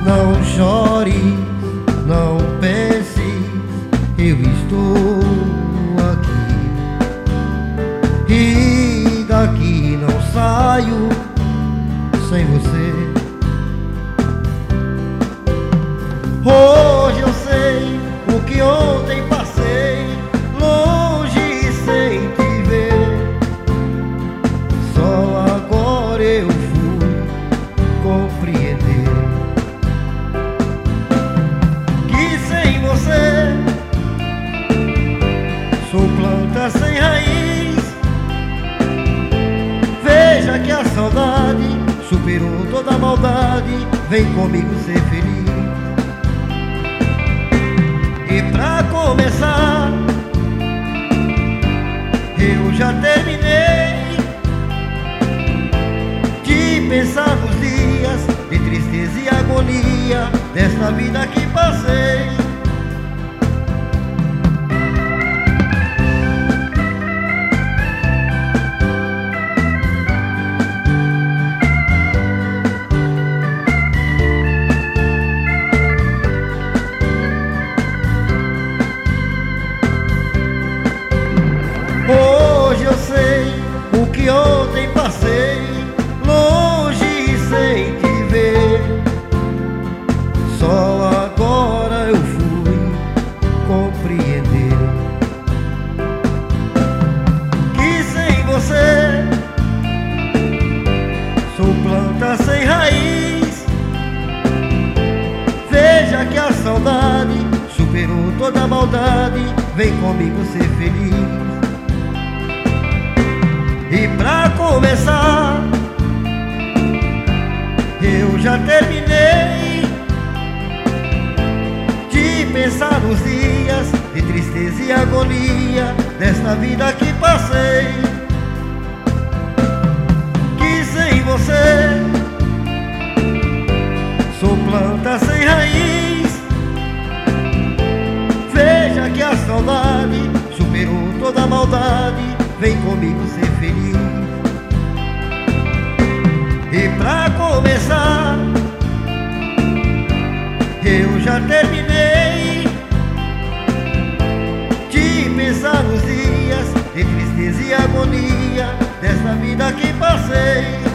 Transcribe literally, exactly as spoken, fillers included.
Não chore, não pense, eu estou aqui e daqui não saio sem você. Hoje eu sei o que ontem passei, longe sem te ver. Só agora eu fui compreender que sem você sou planta sem raiz. Veja que a saudade superou toda a maldade. Vem comigo ser feliz. E pra começar, eu já terminei de pensar nos dias de tristeza e agonia desta vida que passei. Hoje eu sei o que ontem passei, longe sem te ver. Só agora eu fui compreender que sem você sou planta sem raiz. Veja que a saudade superou toda a maldade. Vem comigo ser feliz. E pra começar, eu já terminei de pensar nos dias de tristeza e agonia desta vida que passei. Que sem você sou planta sem raiz. Veja que a saudade superou toda a maldade. Vem comigo ser feliz. E pra começar, eu já terminei de pensar nos dias de tristeza e agonia desta vida que passei.